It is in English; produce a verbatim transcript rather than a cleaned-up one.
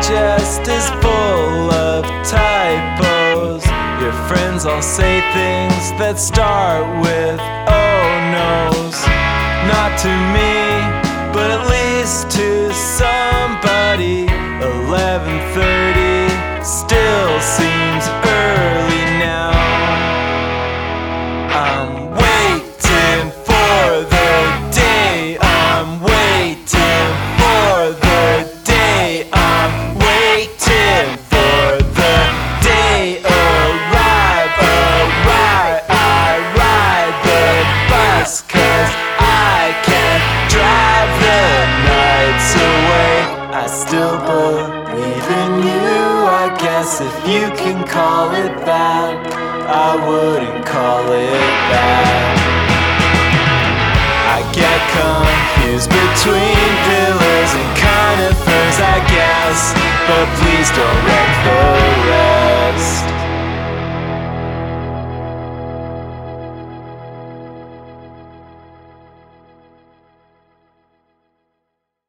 just is full of typos. Your friends all say things that start with oh no's. Not to me, but at least to somebody. Eleven thirty still seems early now. I'm waiting for the day. I'm waiting for the day. I'm waiting for the day. Arrive, arrive, I ride the bus, 'cause I can't drive the nights away. I still believe in you, I guess if you can call it that. I wouldn't call it that. I get confused between pillars and